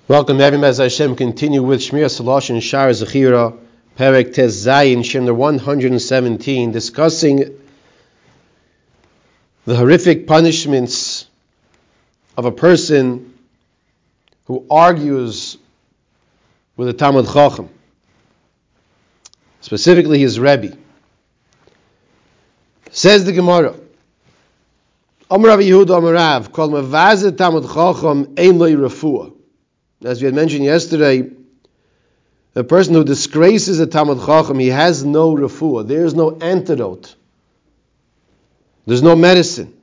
Welcome, everyone. As Hashem continue with Shmir Salash and Shar Zechira, Perek Tez Zayin, Shemner 117, discussing the horrific punishments of a person who argues with a Talmud Chacham, specifically his Rebbe. Says the Gemara, Amar Rav Yehuda Amar Rav, Kol Mevazeh Talmud Chacham Ein Lo Refuah. As we had mentioned yesterday, a person who disgraces a Talmud Chacham, he has no refuah. There is no antidote. There's no medicine.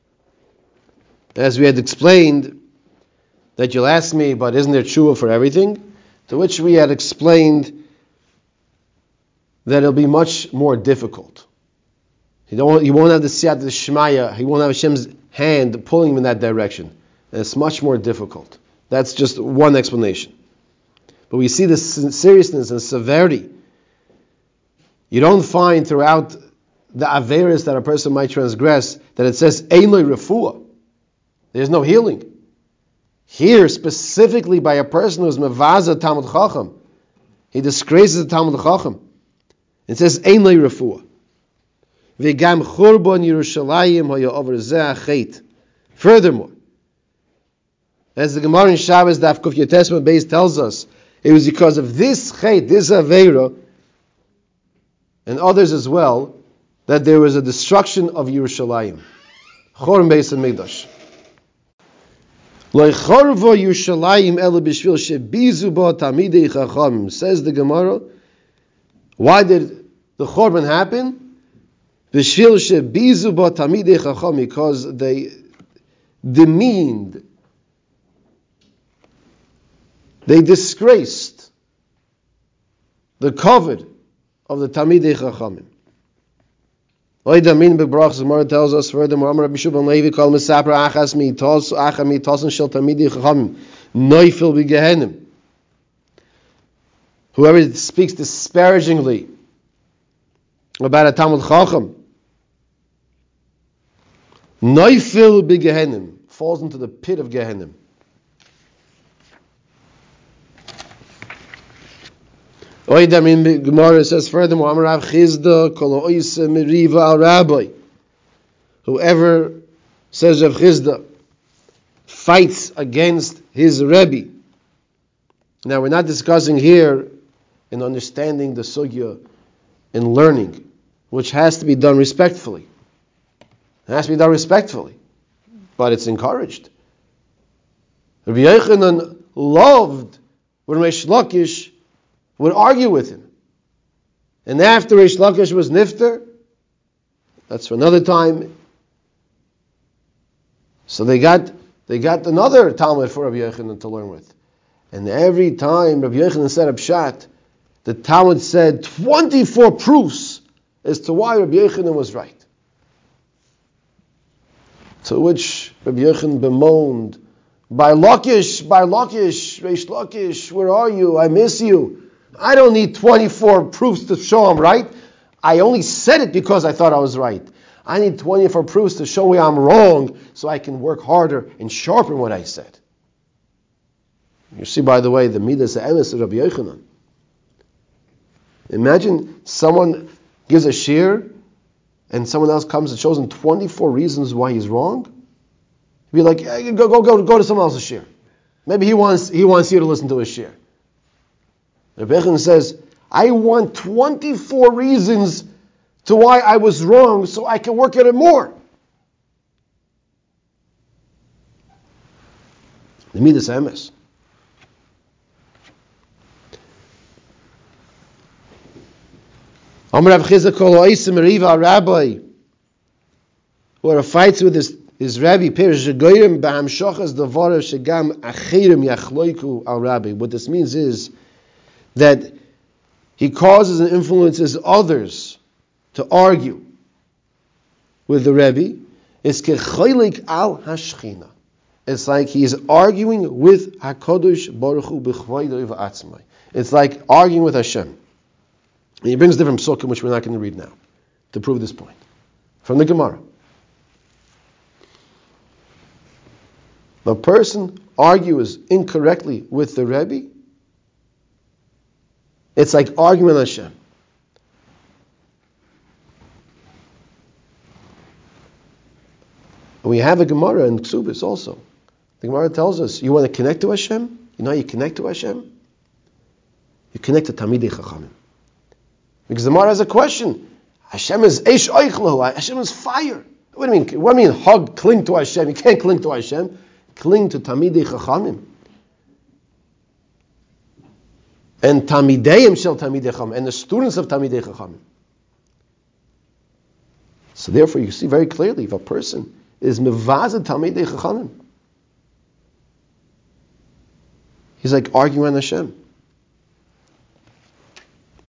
As we had explained, that you'll ask me, but isn't there tshuva for everything? To which we had explained that it'll be much more difficult. He won't have the siyat d'shmaya. He won't have Hashem's hand pulling him in that direction. And it's much more difficult. That's just one explanation. But we see the seriousness and severity. You don't find throughout the averis that a person might transgress that it says ein lo refuah. There's no healing. Here, specifically by a person who's mevazeh Talmud Chacham, he disgraces the Talmud Chacham. It says ein lo refuah. V'gam churban Yerushalayim haya over zeh achet. Furthermore, as the Gemara in Shabbos Daf Kuf Yotesma Beis tells us, it was because of this chait, this aveira, and others as well, that there was a destruction of Yerushalayim. Chorm Beis HaMikdash. Lo chorvo Yerushalayim ela b'shvil shebizu ba tamidei chachamim. Says the Gemara, why did the Chorban happen? B'shvil shebizu ba tamidei chachamim, because they demeaned, they disgraced the kavod of the Talmidei Chachamim. Oidamin bebrachas, the Gemara tells us furthermore, Amar Rabbi Shubban Levi kol mesapra achas mitos acha mitosen shel Talmidei Chachamim noifil b'gehenim. Whoever speaks disparagingly about a Talmud Chacham, noifil b'gehenim, falls into the pit of Gehenim. Oidamin Gemara says furthermore, Amar Rav Chizda kol oise meriva al rabbi. Whoever, says Rav Chizda, fights against his Rebbe. Now we're not discussing here in understanding the sugya in learning, which has to be done respectfully. It has to be done respectfully, but it's encouraged. Rabbi Yochanan loved when Reish Lakish would argue with him. And after Reish Lakish was nifter, that's for another time. So they got another Talmud for Rabbi Yochanan to learn with. And every time Rabbi Yochanan said a pshat, the Talmud said 24 proofs as to why Rabbi Yochanan was right. To which Rabbi Yochanan bemoaned, by Lakish, Reish Lakish, where are you? I miss you. I don't need 24 proofs to show I'm right. I only said it because I thought I was right. I need 24 proofs to show me I'm wrong so I can work harder and sharpen what I said. You see, by the way, the Midas Emes of Rabbi Yochanan. Imagine someone gives a shir and someone else comes and shows him 24 reasons why he's wrong. He'd be like, hey, go to someone else's shir. Maybe he wants you to listen to his shir. Rabbi Yochanan says, I want 24 reasons to why I was wrong so I can work at it more. The Midas Emes. Amar Rav Chizda kol ha'isa meriva rabbi, whoever fights with his rabbi, perish shegoyim b'hamshachas davara shegam achirim yachloiku al rabbi. What this means is that he causes and influences others to argue with the Rebbe. It's kecholik al hashchina. It's like he is arguing with HaKadosh Baruch Hu b'chvaydo v'atzmai. It's like arguing with Hashem. And he brings different psukim, which we're not going to read now, to prove this point. From the Gemara. If a person argues incorrectly with the Rebbe, it's like arguing with Hashem. We have a Gemara in Ksubis also. The Gemara tells us, you want to connect to Hashem? You know how you connect to Hashem? You connect to Talmidei Chachamim. Because the Gemara has a question. Hashem is Eish Oichlo. Hashem is fire. What do you mean? What do you mean hug, cling to Hashem? You can't cling to Hashem. Cling to Talmidei Chachamim. And Talmideim shel Talmidei Chachamim. And the students of Talmidei Chachamim. So therefore you see very clearly if a person is mevazed Talmidei Chachamim, he's like arguing on Hashem.